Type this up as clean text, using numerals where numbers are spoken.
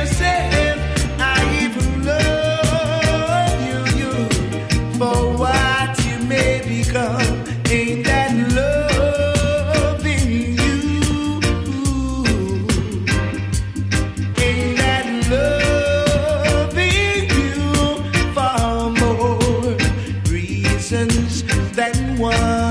yourself. I even love you for what you may become. Ain't that loving you? Ain't that loving you for more reasons than one?